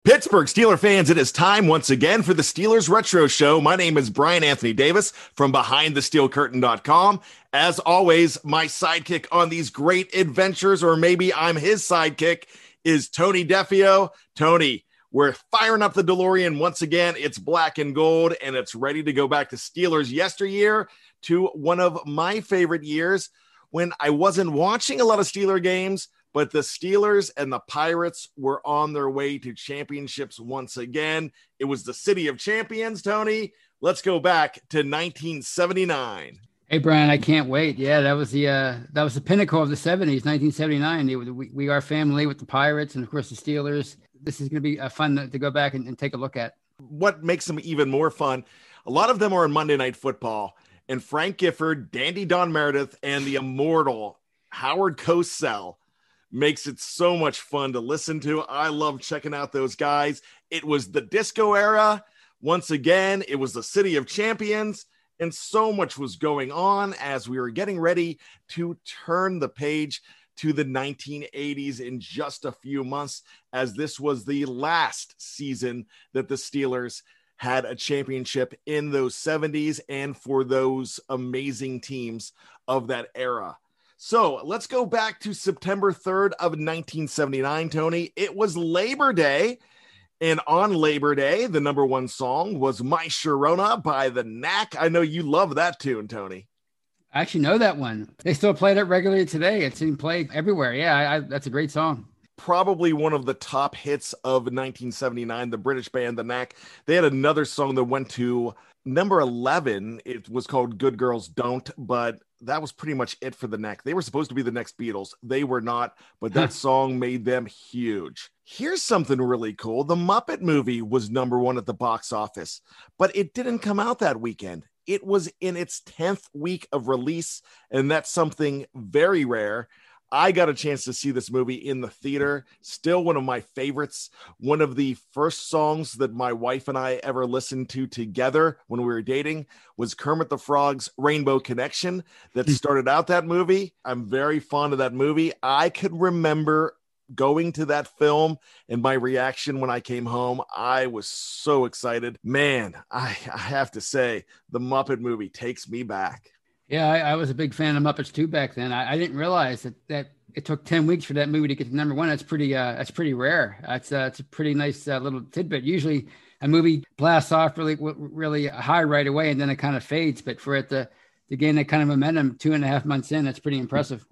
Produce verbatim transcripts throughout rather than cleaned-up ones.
Pittsburgh Steeler fans, it is time once again for the Steelers Retro Show. My name is Brian Anthony Davis from behind the steel curtain dot com. As always, my sidekick on these great adventures, or maybe I'm his sidekick, is Tony Defeo. Tony, we're firing up the DeLorean once again. It's black and gold, and it's ready to go back to Steelers yesteryear, to one of my favorite years when I wasn't watching a lot of Steeler games, but the Steelers and the Pirates were on their way to championships once again. It was the City of Champions, Tony. Let's go back to nineteen seventy-nine. Hey, Brian, I can't wait. Yeah, that was the uh, that was the pinnacle of the seventies, nineteen seventy-nine. It was, we, we are family with the Pirates and, of course, the Steelers. This is going to be uh, fun to, to go back and, and take a look at. What makes them even more fun, a lot of them are on Monday Night Football, and Frank Gifford, Dandy Don Meredith, and the immortal Howard Cosell makes it so much fun to listen to. I love checking out those guys. It was the disco era. Once again, it was the City of Champions, and so much was going on as we were getting ready to turn the page to the nineteen eighties in just a few months, as this was the last season that the Steelers had a championship in those seventies and for those amazing teams of that era. So let's go back to September third of nineteen seventy-nine, Tony. It was Labor Day, and on Labor Day, the number one song was My Sharona by the Knack. I know you love that tune, Tony. I actually know that one. They still play it regularly today. It's being played everywhere. Yeah, I, I, that's a great song. Probably one of the top hits of nineteen seventy-nine, the British band, the Knack. They had another song that went to number eleven. It was called Good Girls Don't, but that was pretty much it for the Knack. They were supposed to be the next Beatles. They were not, but that song made them huge. Here's something really cool. The Muppet movie was number one at the box office, but it didn't come out that weekend. It was in its tenth week of release, and that's something very rare. I got a chance to see this movie in the theater. Still one of my favorites. One of the first songs that my wife and I ever listened to together when we were dating was Kermit the Frog's Rainbow Connection that started out that movie. I'm very fond of that movie. I could remember going to that film and my reaction when I came home. I was so excited. Man, I, I have to say, the Muppet movie takes me back. Yeah, I, I was a big fan of Muppets too back then. I, I didn't realize that, that it took ten weeks for that movie to get to number one. That's pretty uh, that's pretty rare. That's uh, it's a pretty nice uh, little tidbit. Usually a movie blasts off really really high right away, and then it kind of fades. But for it to, to gain that kind of momentum two and a half months in, that's pretty impressive.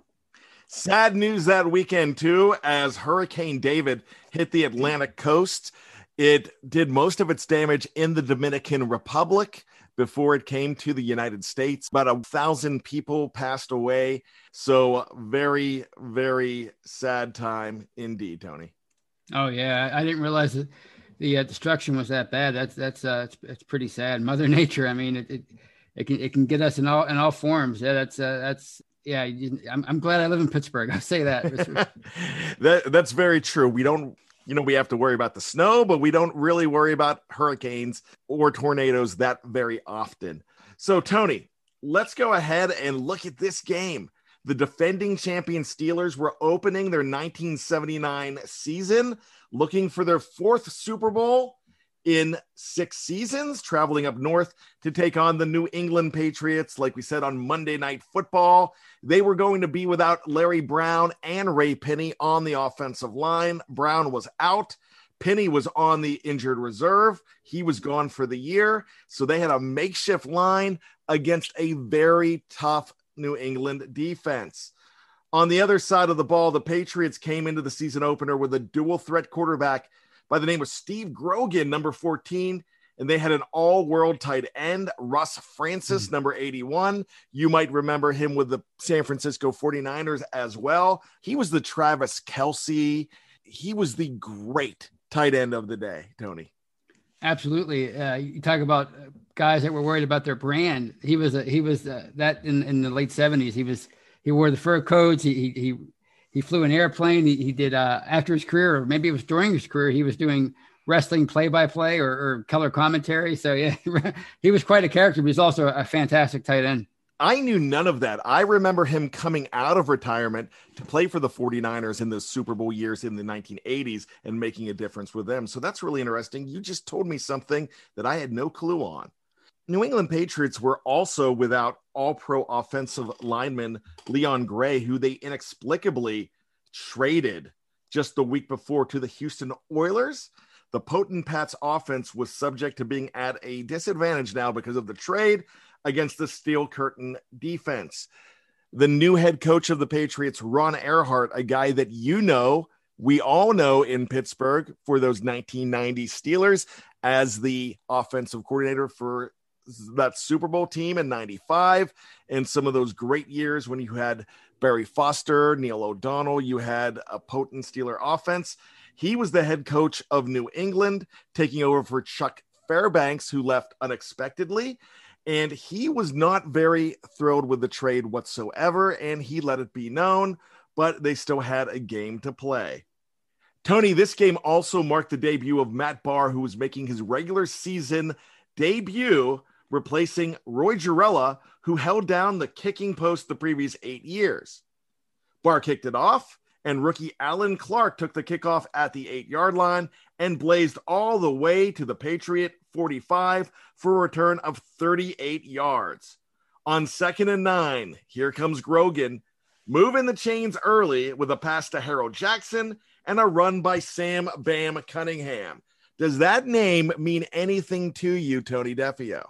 Sad news that weekend too, as Hurricane David hit the Atlantic coast. It did most of its damage in the Dominican Republic before it came to the United States. About a thousand people passed away. So very, very sad time indeed, Tony. Oh yeah. I didn't realize that the uh, destruction was that bad. That's, that's, uh, it's, it's pretty sad. Mother Nature. I mean, it, it, it can, it can get us in all, in all forms. Yeah. That's, uh, that's, yeah. I'm, I'm glad I live in Pittsburgh. I'll say that. that that's very true. We don't, You know, we have to worry about the snow, but we don't really worry about hurricanes or tornadoes that very often. So, Tony, let's go ahead and look at this game. The defending champion Steelers were opening their nineteen seventy-nine season, looking for their fourth Super Bowl in six seasons, traveling up north to take on the New England Patriots. Like we said, on Monday Night Football, they were going to be without Larry Brown and Ray Penny on the offensive line. Brown was out. Penny was on the injured reserve. He was gone for the year. So they had a makeshift line against a very tough New England defense. On the other side of the ball, the Patriots came into the season opener with a dual threat quarterback by the name of Steve Grogan, number fourteen, and they had an all-world tight end, Russ Francis, mm-hmm. number eighty-one. You might remember him with the San Francisco forty-niners as well. He was the Travis Kelce. He was the great tight end of the day, Tony. Absolutely. Uh, you talk about guys that were worried about their brand. He was a, he was uh, that in, in the late seventies. He was he wore the fur coats. He he he, he flew an airplane. He, he did uh, after his career, or maybe it was during his career, he was doing wrestling play-by-play or, or color commentary. So yeah, he was quite a character, but he's also a fantastic tight end. I knew none of that. I remember him coming out of retirement to play for the 49ers in those Super Bowl years in the nineteen eighties and making a difference with them. So that's really interesting. You just told me something that I had no clue on. New England Patriots were also without all-pro offensive lineman Leon Gray, who they inexplicably traded just the week before to the Houston Oilers. The potent Pats offense was subject to being at a disadvantage now because of the trade against the Steel Curtain defense. The new head coach of the Patriots, Ron Erhardt, a guy that you know, we all know in Pittsburgh for those nineteen ninety Steelers as the offensive coordinator for that Super Bowl team in ninety-five and some of those great years when you had Barry Foster, Neil O'Donnell, you had a potent Steeler offense. He was the head coach of New England, taking over for Chuck Fairbanks, who left unexpectedly. And he was not very thrilled with the trade whatsoever, and he let it be known, but they still had a game to play. Tony, this game also marked the debut of Matt Barr, who was making his regular season debut, replacing Roy Gerela, who held down the kicking post the previous eight years. Barr kicked it off, and rookie Alan Clark took the kickoff at the eight-yard line and blazed all the way to the Patriot forty-five for a return of thirty-eight yards. On second and nine, here comes Grogan, moving the chains early with a pass to Harold Jackson and a run by Sam Bam Cunningham. Does that name mean anything to you, Tony Defeo?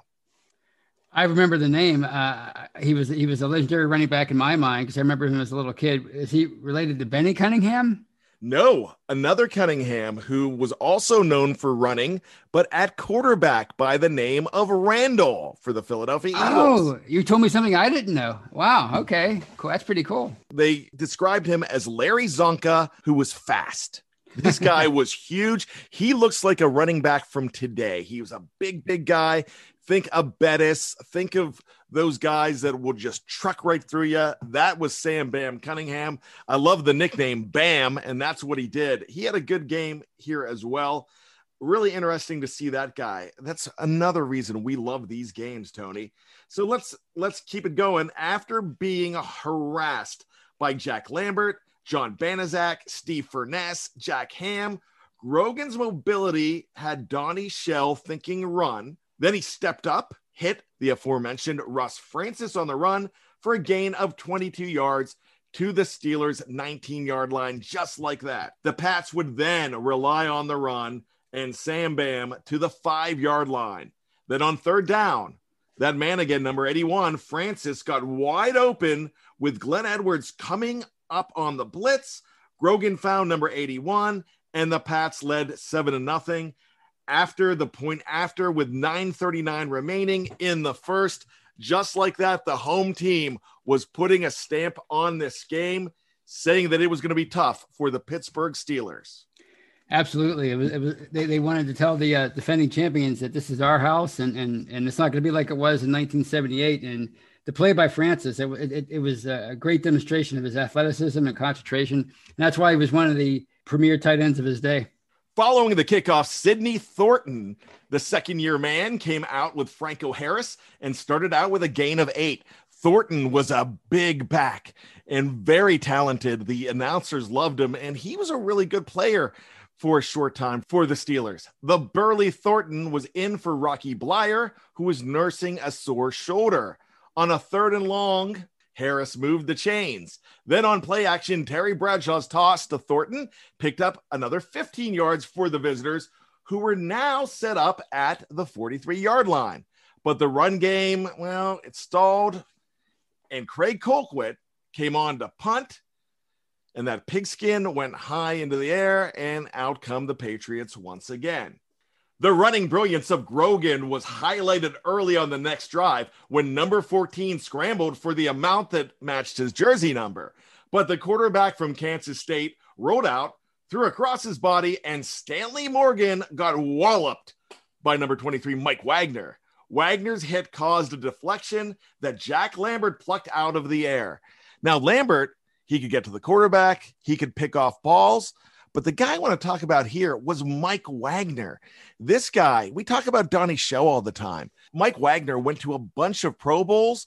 I remember the name. Uh, he was he was a legendary running back in my mind because I remember him as a little kid. Is he related to Benny Cunningham? No, another Cunningham who was also known for running, but at quarterback by the name of Randall for the Philadelphia Eagles. Oh, you told me something I didn't know. Wow. Okay, cool. That's pretty cool. They described him as Larry Zonka, who was fast. This guy was huge. He looks like a running back from today. He was a big, big guy. Think of Bettis. Think of those guys that will just truck right through you. That was Sam Bam Cunningham. I love the nickname Bam, and that's what he did. He had a good game here as well. Really interesting to see that guy. That's another reason we love these games, Tony. So let's let's keep it going. After being harassed by Jack Lambert, John Banaszak, Steve Furness, Jack Ham, Grogan's mobility had Donnie Shell thinking run. Then he stepped up, hit the aforementioned Russ Francis on the run for a gain of twenty-two yards to the Steelers' nineteen-yard line, just like that. The Pats would then rely on the run and Sam Bam to the five-yard line. Then on third down, that man again, number eighty-one, Francis, got wide open with Glenn Edwards coming up on the blitz. Grogan found number eighty-one, and the Pats led seven to nothing. After the point after with nine thirty-nine remaining in the first, just like that, the home team was putting a stamp on this game, saying that it was going to be tough for the Pittsburgh Steelers. Absolutely. It was, it was, they, they wanted to tell the uh, defending champions that this is our house and, and, and it's not going to be like it was in nineteen seventy-eight. And the play by Francis, it, it, it was a great demonstration of his athleticism and concentration. And that's why he was one of the premier tight ends of his day. Following the kickoff, Sidney Thornton, the second-year man, came out with Franco Harris and started out with a gain of eight. Thornton was a big back and very talented. The announcers loved him, and he was a really good player for a short time for the Steelers. The burly Thornton was in for Rocky Blyer, who was nursing a sore shoulder. On a third and long, Harris moved the chains. Then on play action, Terry Bradshaw's toss to Thornton picked up another fifteen yards for the visitors, who were now set up at the forty-three-yard line. But the run game, well, it stalled, and Craig Colquitt came on to punt, and that pigskin went high into the air, and out come the Patriots once again. The running brilliance of Grogan was highlighted early on the next drive when number fourteen scrambled for the amount that matched his jersey number. But the quarterback from Kansas State rolled out, threw across his body, and Stanley Morgan got walloped by number twenty-three, Mike Wagner. Wagner's hit caused a deflection that Jack Lambert plucked out of the air. Now, Lambert, he could get to the quarterback, he could pick off balls, but the guy I want to talk about here was Mike Wagner. This guy, we talk about Donnie Shell all the time. Mike Wagner went to a bunch of Pro Bowls,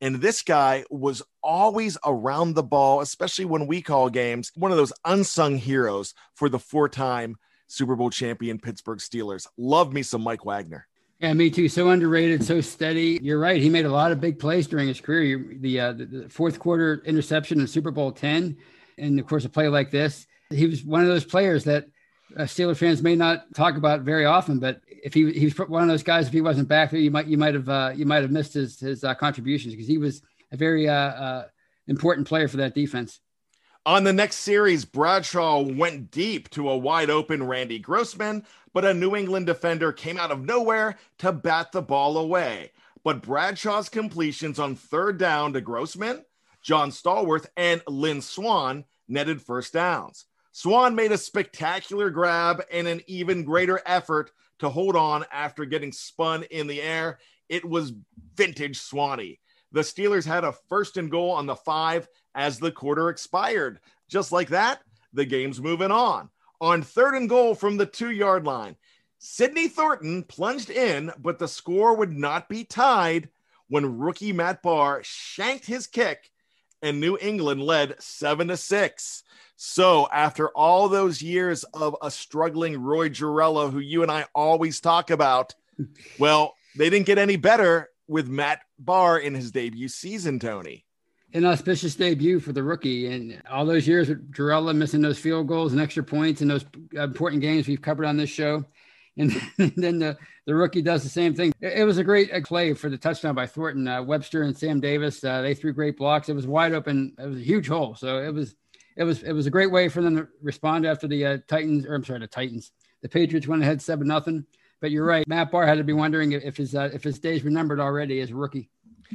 And this guy was always around the ball, especially when we call games, one of those unsung heroes for the four-time Super Bowl champion Pittsburgh Steelers. Love me some Mike Wagner. Yeah, me too. So underrated, so steady. You're right. He made a lot of big plays during his career. The, uh, the, the fourth quarter interception in Super Bowl ten, and of course, a play like this. He was one of those players that uh, Steelers fans may not talk about very often, but if he he was one of those guys, if he wasn't back there, you might you might have uh, you might have missed his his uh, contributions, because he was a very uh, uh, important player for that defense. On the next series, Bradshaw went deep to a wide open Randy Grossman, but a New England defender came out of nowhere to bat the ball away. But Bradshaw's completions on third down to Grossman, John Stallworth, and Lynn Swann netted first downs. Swann made a spectacular grab and an even greater effort to hold on after getting spun in the air. It was vintage Swanee. The Steelers had a first and goal on the five as the quarter expired. Just like that, the game's moving on. On third and goal from the two-yard line, Sidney Thornton plunged in, but the score would not be tied when rookie Matt Barr shanked his kick, and New England led seven to six. So after all those years of a struggling Roy Gerela, who you and I always talk about, well, they didn't get any better with Matt Barr in his debut season, Tony. An auspicious debut for the rookie, and all those years with Gerela missing those field goals and extra points in those important games we've covered on this show. And then the, the rookie does the same thing. It, it was a great play for the touchdown by Thornton. Uh, Webster and Sam Davis, uh, they threw great blocks. It was wide open. It was a huge hole. So it was it was it was a great way for them to respond after the uh, Titans, or I'm sorry, the Titans. The Patriots went ahead seven nothing. But you're right. Matt Barr had to be wondering if his uh, if his days were numbered already as a rookie.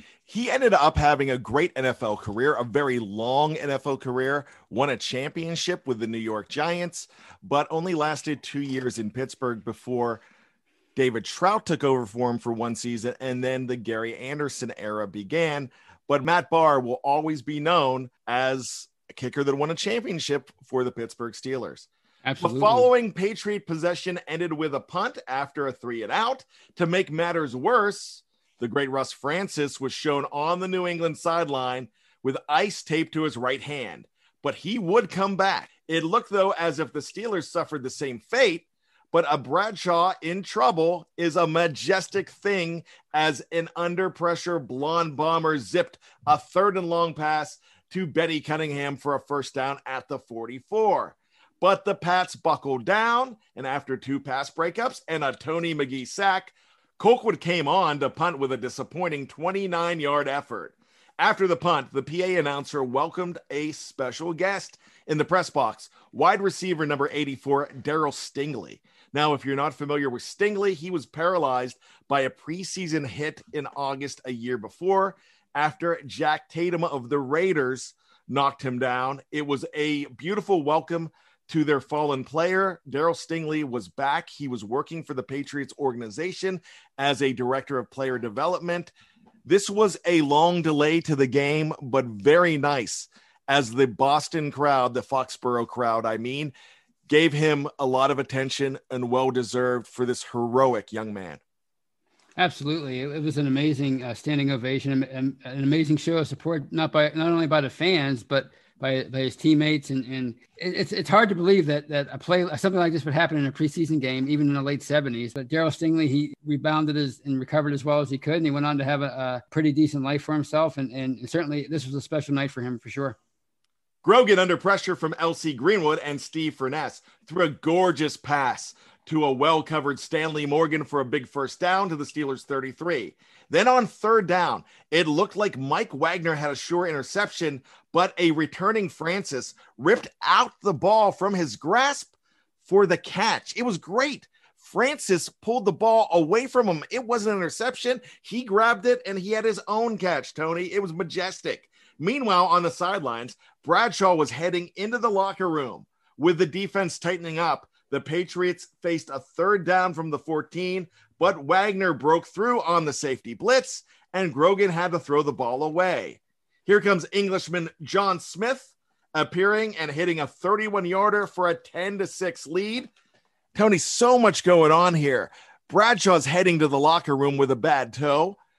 He ended up having a great N F L career, a very long N F L career, won a championship with the New York Giants, but only lasted two years in Pittsburgh before David Trout took over for him for one season, and then the Gary Anderson era began. But Matt Barr will always be known as a kicker that won a championship for the Pittsburgh Steelers. Absolutely. The following Patriot possession ended with a punt after a three and out. To make matters worse, the great Russ Francis was shown on the New England sideline with ice taped to his right hand, but he would come back. It looked, though, as if the Steelers suffered the same fate, but a Bradshaw in trouble is a majestic thing as an under-pressure blonde bomber zipped a third and long pass to Betty Cunningham for a first down at the forty-four. But the Pats buckled down, and after two pass breakups and a Tony McGee sack, Colquitt came on to punt with a disappointing twenty-nine-yard effort. After the punt, the P A announcer welcomed a special guest in the press box, wide receiver number eighty-four, Darryl Stingley. Now, if you're not familiar with Stingley, he was paralyzed by a preseason hit in August a year before after Jack Tatum of the Raiders knocked him down. It was a beautiful welcome to their fallen player. Darryl Stingley was back. He was working for the Patriots organization as a director of player development. This was a long delay to the game, but very nice, as the Boston crowd, the Foxborough crowd, I mean, gave him a lot of attention, and well-deserved for this heroic young man. Absolutely. It, it was an amazing uh, standing ovation, and an amazing show of support, not by not only by the fans, but by, by his teammates. And, and it's it's hard to believe that that a play, something like this would happen in a preseason game, even in the late seventies. But Darryl Stingley, he rebounded as, and recovered as well as he could. And he went on to have a, a pretty decent life for himself. And, and certainly this was a special night for him for sure. Grogan, under pressure from L C Greenwood and Steve Furness, threw a gorgeous pass to a well-covered Stanley Morgan for a big first down to the Steelers' thirty-three. Then on third down, it looked like Mike Wagner had a sure interception, but a returning Francis ripped out the ball from his grasp for the catch. It was great. Francis pulled the ball away from him. It wasn't an interception. He grabbed it, and he had his own catch, Tony. It was majestic. Meanwhile, on the sidelines, Bradshaw was heading into the locker room. With the defense tightening up, the Patriots faced a third down from the fourteen, but Wagner broke through on the safety blitz, and Grogan had to throw the ball away. Here comes Englishman John Smith appearing and hitting a thirty-one-yarder for a ten to six lead. Tony, so much going on here. Bradshaw's heading to the locker room with a bad toe.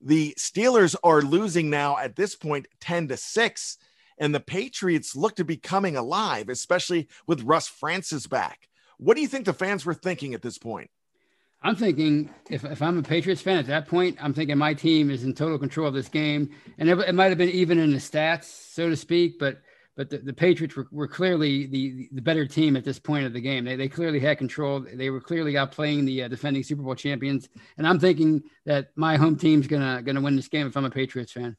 The Steelers are losing now at this point ten to six, and the Patriots look to be coming alive, especially with Russ Francis back. What do you think the fans were thinking at this point? I'm thinking if, if I'm a Patriots fan at that point, I'm thinking my team is in total control of this game. And it, it might have been even in the stats, so to speak, but but the, the Patriots were, were clearly the, the better team at this point of the game. They, they clearly had control. They were clearly outplaying the uh, defending Super Bowl champions. And I'm thinking that my home team's gonna gonna win this game if I'm a Patriots fan.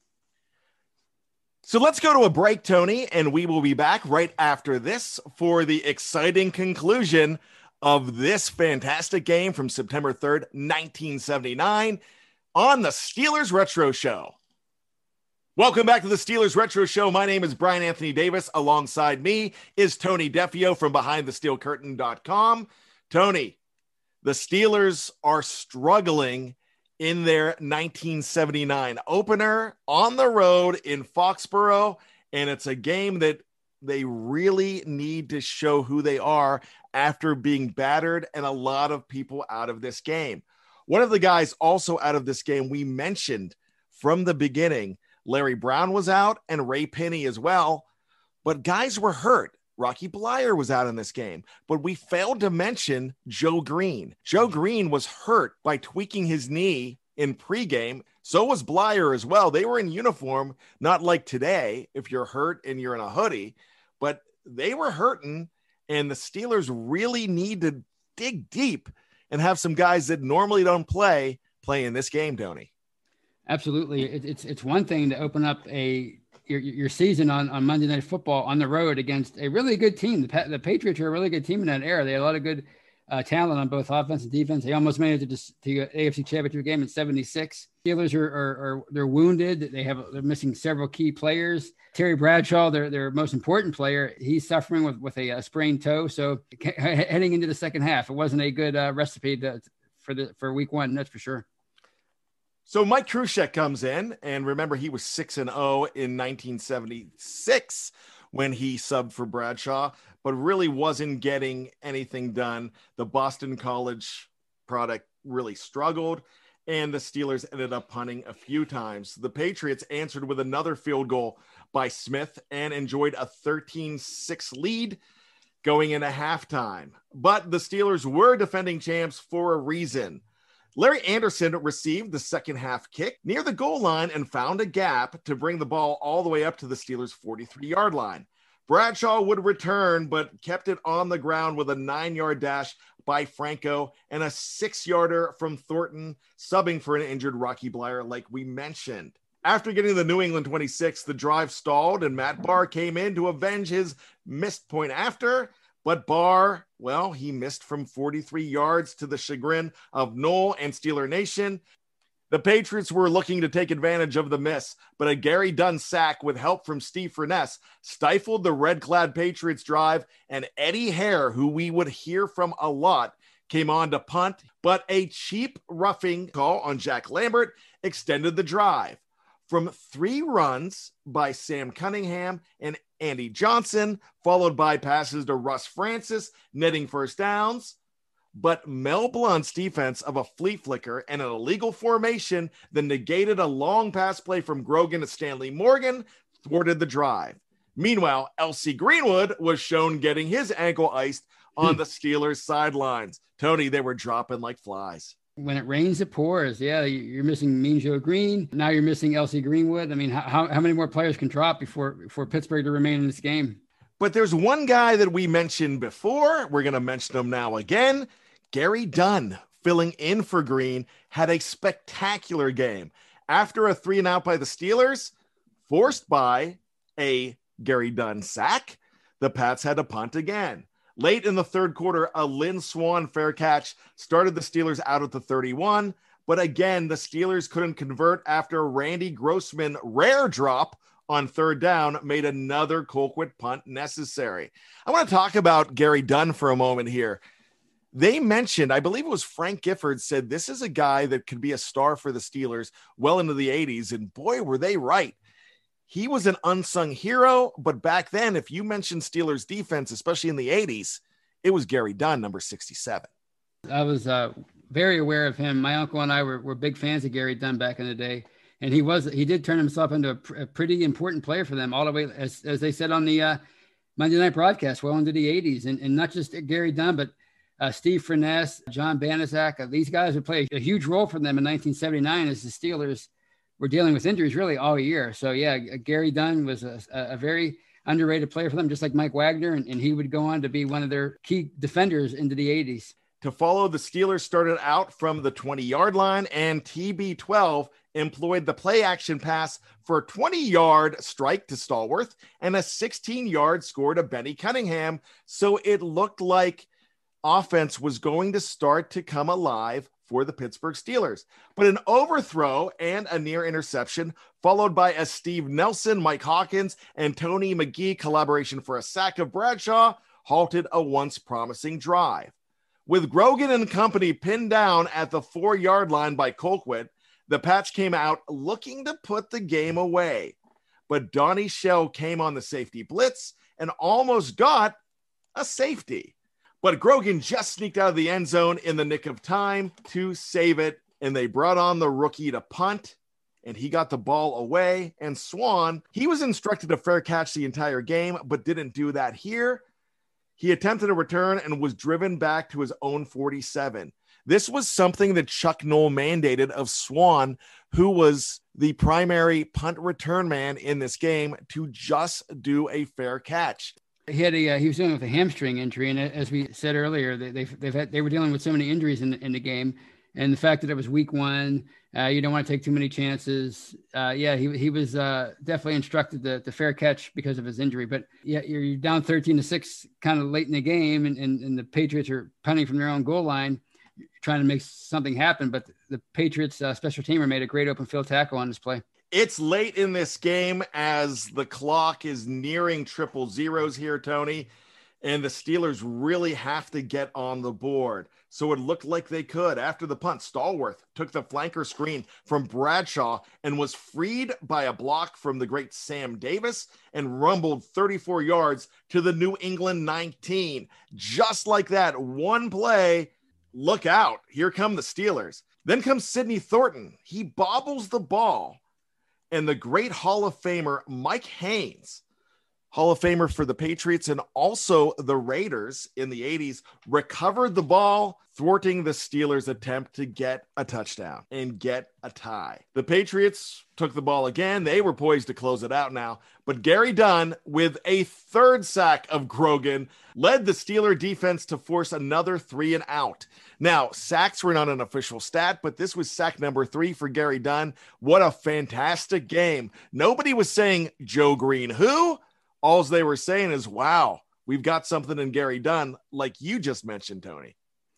So let's go to a break, Tony, and we will be back right after this for the exciting conclusion of this fantastic game from September third, nineteen seventy-nine on the Steelers Retro Show. Welcome back to the Steelers Retro Show. My name is Brian Anthony Davis. Alongside me is Tony Defio from behind the steel curtain dot com. Tony, the Steelers are struggling in their nineteen seventy-nine opener on the road in Foxborough, and it's a game that they really need to show who they are after being battered and a lot of people out of this game. One of the guys also out of this game we mentioned from the beginning, Larry Brown was out and Ray Pinney as well, but guys were hurt. Rocky Bleier was out in this game, but we failed to mention Joe Green. Joe Green was hurt by tweaking his knee in pregame. So was Bleier as well. They were in uniform, not like today, if you're hurt and you're in a hoodie, but they were hurting, and the Steelers really need to dig deep and have some guys that normally don't play, play in this game, Tony. Absolutely. It, it's it's one thing to open up a your, your season on, on Monday Night Football on the road against a really good team. The, the Patriots are a really good team in that era. They had a lot of good uh, talent on both offense and defense. They almost made it to the, the A F C Championship game in seventy-six. Steelers are, are, are they're wounded. They have they're missing several key players. Terry Bradshaw, their their most important player, he's suffering with with a, a sprained toe. So heading into the second half, it wasn't a good uh, recipe to, for the for week one. That's for sure. So Mike Kruschek comes in, and remember, he was six and oh in nineteen seventy-six when he subbed for Bradshaw, but really wasn't getting anything done. The Boston College product really struggled, and the Steelers ended up punting a few times. The Patriots answered with another field goal by Smith and enjoyed a thirteen six lead going into halftime. But the Steelers were defending champs for a reason. Larry Anderson received the second half kick near the goal line and found a gap to bring the ball all the way up to the Steelers' forty-three-yard line. Bradshaw would return, but kept it on the ground with a nine-yard dash by Franco and a six-yarder from Thornton, subbing for an injured Rocky Bleier, like we mentioned. After getting the New England twenty-six, the drive stalled, and Matt Barr came in to avenge his missed point after. But Barr, well, he missed from forty-three yards to the chagrin of Noel and Steeler Nation. The Patriots were looking to take advantage of the miss, but a Gary Dunn sack with help from Steve Furness stifled the red-clad Patriots drive, and Eddie Hare, who we would hear from a lot, came on to punt, but a cheap roughing call on Jack Lambert extended the drive. From three runs by Sam Cunningham and Andy Johnson, followed by passes to Russ Francis, netting first downs. But Mel Blount's defense of a flea flicker and an illegal formation that negated a long pass play from Grogan to Stanley Morgan thwarted the drive. Meanwhile, L C Greenwood was shown getting his ankle iced on the Steelers' sidelines. Tony, they were dropping like flies. When it rains, it pours. Yeah, you're missing Mean Joe Green. Now you're missing L C Greenwood. I mean, how how many more players can drop before for Pittsburgh to remain in this game? But there's one guy that we mentioned before. We're going to mention him now again. Gary Dunn, filling in for Green, had a spectacular game. After a three and out by the Steelers, forced by a Gary Dunn sack, the Pats had to punt again. Late in the third quarter, a Lynn Swann fair catch started the Steelers out at the thirty-one, but again, the Steelers couldn't convert after Randy Grossman rare drop on third down made another Colquitt punt necessary. I want to talk about Gary Dunn for a moment here. They mentioned, I believe it was Frank Gifford said, this is a guy that could be a star for the Steelers well into the eighties, and boy, were they right. He was an unsung hero, but back then, if you mentioned Steelers defense, especially in the eighties, it was Gary Dunn, number sixty-seven. I was uh, very aware of him. My uncle and I were, were big fans of Gary Dunn back in the day. And he was, he did turn himself into a, pr- a pretty important player for them all the way, as, as they said on the uh, Monday night broadcast, well into the eighties. And, and not just Gary Dunn, but uh, Steve Furness, John Banaszak, uh, these guys would play a huge role for them in nineteen seventy-nine as the Steelers were dealing with injuries really all year. So yeah, Gary Dunn was a, a very underrated player for them, just like Mike Wagner. And, and he would go on to be one of their key defenders into the eighties. To follow, the Steelers started out from the twenty-yard line, and T B twelve employed the play-action pass for a twenty-yard strike to Stallworth and a sixteen-yard score to Benny Cunningham. So it looked like offense was going to start to come alive for the Pittsburgh Steelers. But an overthrow and a near interception, followed by a Steve Nelson, Mike Hawkins, and Tony McGee collaboration for a sack of Bradshaw, halted a once promising drive. With Grogan and company pinned down at the four-yard line by Colquitt, the Pats came out looking to put the game away. But Donnie Shell came on the safety blitz and almost got a safety. But Grogan just sneaked out of the end zone in the nick of time to save it, and they brought on the rookie to punt, and he got the ball away. And Swan, he was instructed to fair catch the entire game, but didn't do that here. He attempted a return and was driven back to his own forty-seven. This was something that Chuck Noll mandated of Swan, who was the primary punt return man in this game, to just do a fair catch. He had a uh, he was dealing with a hamstring injury, and as we said earlier, they they've, they've had they were dealing with so many injuries in the, in the game, and the fact that it was week one, uh, you don't want to take too many chances. Uh, yeah, he he was uh, definitely instructed to, to fair catch because of his injury. But yeah, you're down thirteen to six, kind of late in the game, and, and and the Patriots are punting from their own goal line, trying to make something happen. But the Patriots uh, special teamer made a great open field tackle on this play. It's late in this game as the clock is nearing triple zeros here, Tony, and the Steelers really have to get on the board. So it looked like they could. After the punt, Stallworth took the flanker screen from Bradshaw and was freed by a block from the great Sam Davis and rumbled thirty-four yards to the New England nineteen. Just like that, one play, look out. Here come the Steelers. Then comes Sidney Thornton. He bobbles the ball. And the great Hall of Famer, Mike Haynes, Hall of Famer for the Patriots and also the Raiders in the eighties, recovered the ball, thwarting the Steelers' attempt to get a touchdown and get a tie. The Patriots took the ball again. They were poised to close it out now, but Gary Dunn, with a third sack of Grogan, led the Steeler defense to force another three and out. Now, sacks were not an official stat, but this was sack number three for Gary Dunn. What a fantastic game. Nobody was saying Joe Green who? All they were saying is, wow, we've got something in Gary Dunn, like you just mentioned, Tony.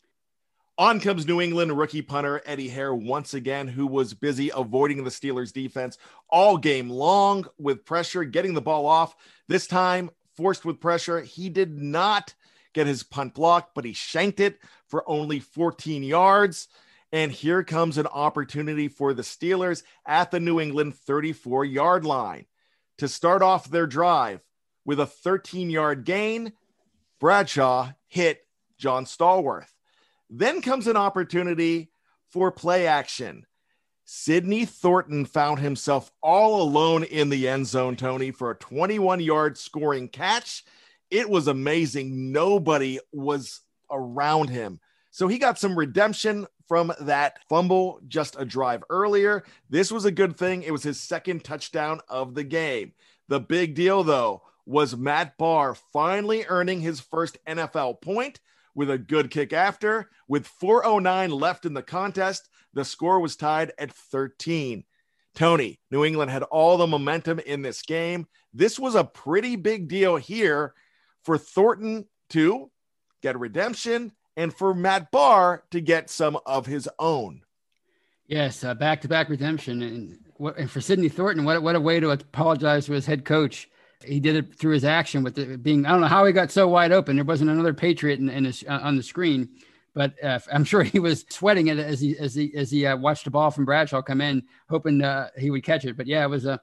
On comes New England rookie punter Eddie Hare once again, who was busy avoiding the Steelers defense all game long with pressure, getting the ball off. This time, forced with pressure, he did not get his punt blocked, but he shanked it for only fourteen yards. And here comes an opportunity for the Steelers at the New England thirty-four-yard line to start off their drive with a thirteen-yard gain. Bradshaw hit John Stallworth. Then comes an opportunity for play action. Sidney Thornton found himself all alone in the end zone, Tony, for a twenty-one-yard scoring catch. It was amazing. Nobody was around him. So he got some redemption from that fumble just a drive earlier. This was a good thing. It was his second touchdown of the game. The big deal, though, was Matt Barr finally earning his first N F L point with a good kick after. With four oh nine left in the contest, the score was tied at thirteen. Tony, New England had all the momentum in this game. This was a pretty big deal here for Thornton to get redemption and for Matt Barr to get some of his own. Yes, uh, back-to-back redemption. And, what, and for Sidney Thornton, what, what a way to apologize to his head coach. He did it through his action with it being, I don't know how he got so wide open. There wasn't another Patriot in, in his, uh, on the screen, but uh, I'm sure he was sweating it as he, as he, as he uh, watched the ball from Bradshaw come in, hoping uh, he would catch it. But yeah, it was a,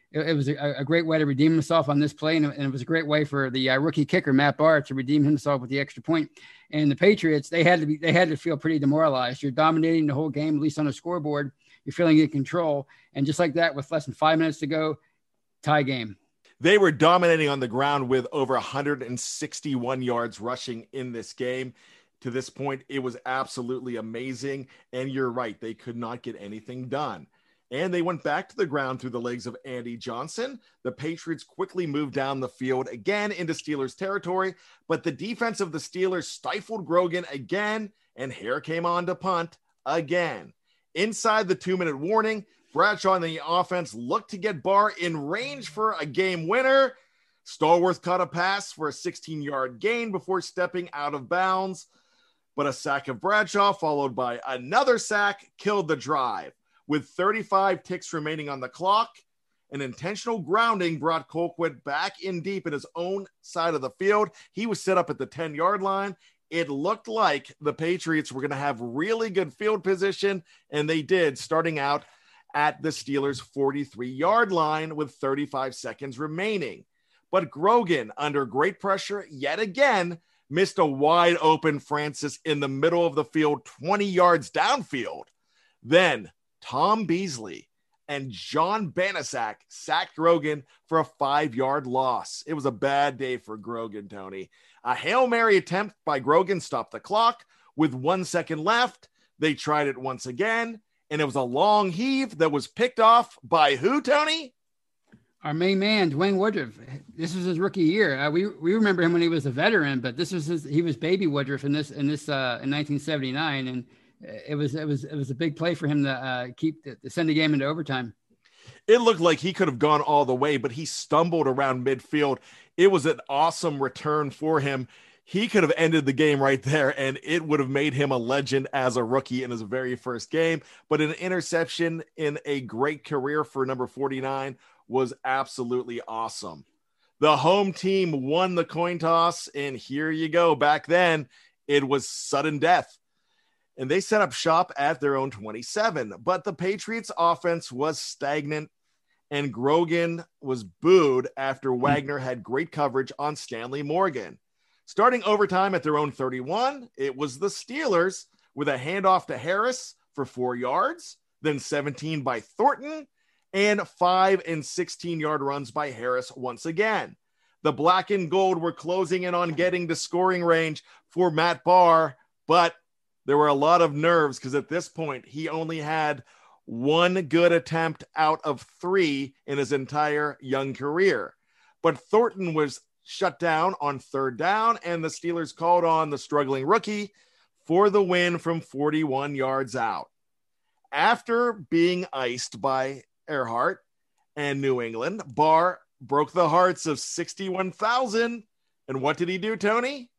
it, it was a, a great way to redeem himself on this play. And, and it was a great way for the uh, rookie kicker, Matt Barr, to redeem himself with the extra point. And the Patriots, they had to be, they had to feel pretty demoralized. You're dominating the whole game, at least on the scoreboard. You're feeling in control. And just like that, with less than five minutes to go, tie game. They were dominating on the ground with over one hundred sixty-one yards rushing in this game. To this point, it was absolutely amazing. And you're right, they could not get anything done. And they went back to the ground through the legs of Andy Johnson. The Patriots quickly moved down the field again into Steelers territory, but the defense of the Steelers stifled Grogan again, and Hare came on to punt again. Inside the two-minute warning, Bradshaw and the offense looked to get Barr in range for a game winner. Stallworth caught a pass for a sixteen-yard gain before stepping out of bounds, but a sack of Bradshaw followed by another sack killed the drive. With thirty-five ticks remaining on the clock, an intentional grounding brought Colquitt back in deep in his own side of the field. He was set up at the ten-yard line. It looked like the Patriots were going to have really good field position, and they did, starting out at the Steelers' forty-three-yard line with thirty-five seconds remaining. But Grogan, under great pressure yet again, missed a wide-open Francis in the middle of the field, twenty yards downfield. Then Tom Beasley and John Banasak sacked Grogan for a five-yard loss. It was a bad day for Grogan, Tony. A Hail Mary attempt by Grogan stopped the clock. With one second left, they tried it once again, and it was a long heave that was picked off by who, Tony? Our main man, Dwayne Woodruff. This was his rookie year. Uh, we we remember him when he was a veteran, but this was his, he was baby Woodruff in this in this uh, in nineteen seventy-nine, and it was it was it was a big play for him to uh, keep to send the game into overtime. It looked like he could have gone all the way, but he stumbled around midfield. It was an awesome return for him. He could have ended the game right there, and it would have made him a legend as a rookie in his very first game. But an interception in a great career for number forty-nine was absolutely awesome. The home team won the coin toss, and here you go. Back then, it was sudden death. And they set up shop at their own twenty-seven. But the Patriots offense was stagnant, and Grogan was booed after Wagner had great coverage on Stanley Morgan. Starting overtime at their own thirty-one, it was the Steelers with a handoff to Harris for four yards, then seventeen by Thornton, and five and sixteen-yard runs by Harris once again. The black and gold were closing in on getting to scoring range for Matt Barr, but there were a lot of nerves because at this point, he only had one good attempt out of three in his entire young career. But Thornton was shut down on third down, and the Steelers called on the struggling rookie for the win from forty-one yards out. After being iced by Earhart and New England, Barr broke the hearts of sixty-one thousand. And what did he do, Tony?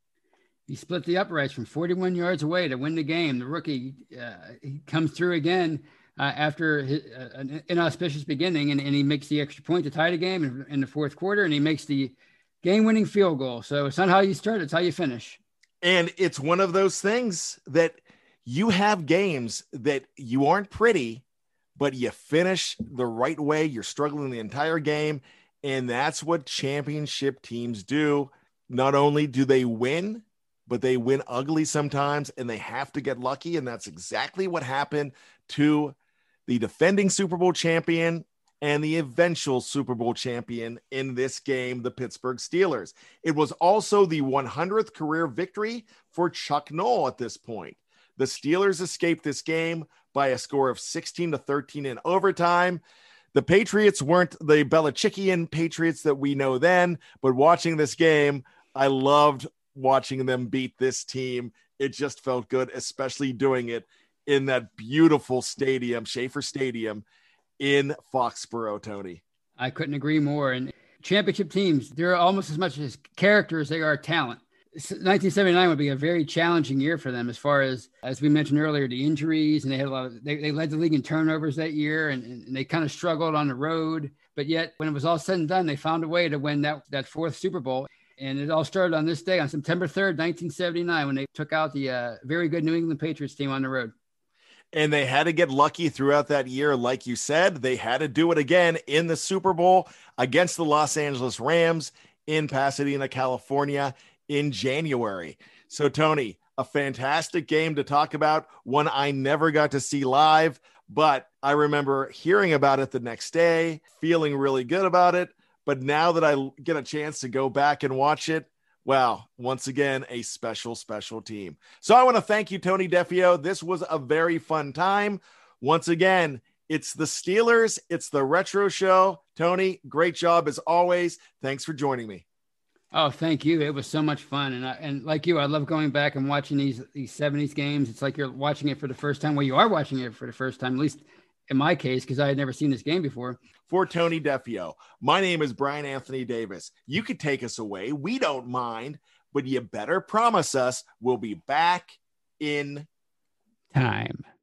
He split the uprights from forty-one yards away to win the game. The rookie uh, he comes through again uh, after his, uh, an inauspicious beginning, and, and he makes the extra point to tie the game in, in the fourth quarter, and he makes the game-winning field goal. So it's not how you start, it's how you finish. And it's one of those things that you have games that you aren't pretty, but you finish the right way. You're struggling the entire game, and that's what championship teams do. Not only do they win, but they win ugly sometimes, and they have to get lucky, and that's exactly what happened to the defending Super Bowl champion and the eventual Super Bowl champion in this game, the Pittsburgh Steelers. It was also the one hundredth career victory for Chuck Noll at this point. The Steelers escaped this game by a score of sixteen to thirteen in overtime. The Patriots weren't the Belichickian Patriots that we know then, but watching this game, I loved watching them beat this team. It just felt good, especially doing it in that beautiful stadium, Schaefer Stadium in Foxborough, Tony. I couldn't agree more. And championship teams, they're almost as much as character as they are talent. nineteen seventy-nine would be a very challenging year for them as far as, as we mentioned earlier, the injuries, and they had a lot of, they, they led the league in turnovers that year, and, and they kind of struggled on the road. But yet when it was all said and done, they found a way to win that, that fourth Super Bowl. And it all started on this day, on September third, nineteen seventy-nine, when they took out the uh, very good New England Patriots team on the road. And they had to get lucky throughout that year. Like you said, they had to do it again in the Super Bowl against the Los Angeles Rams in Pasadena, California in January. So, Tony, a fantastic game to talk about, one I never got to see live, but I remember hearing about it the next day, feeling really good about it. But now that I get a chance to go back and watch it, well, once again, a special, special team. So I want to thank you, Tony Defeo. This was a very fun time. Once again, it's the Steelers. It's the Retro Show. Tony, great job as always. Thanks for joining me. Oh, thank you. It was so much fun. And I, and like you, I love going back and watching these, these seventies games. It's like you're watching it for the first time. Well, you are watching it for the first time, at least in my case, because I had never seen this game before. For Tony Defeo, my name is Brian Anthony Davis. You could take us away. We don't mind, but you better promise us we'll be back in time.